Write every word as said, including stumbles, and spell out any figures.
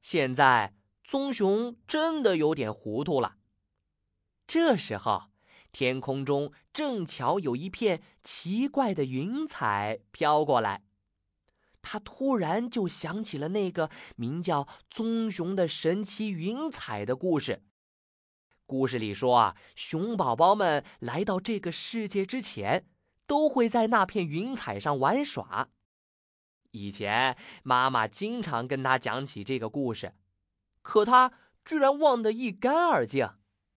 现在棕熊真的有点糊涂了。这时候，天空中正巧有一片奇怪的云彩飘过来，他突然就想起了那个名叫棕熊的神奇云彩的故事。故事里说啊，熊宝宝们来到这个世界之前，都会在那片云彩上玩耍。以前妈妈经常跟他讲起这个故事，可他居然忘得一干二净。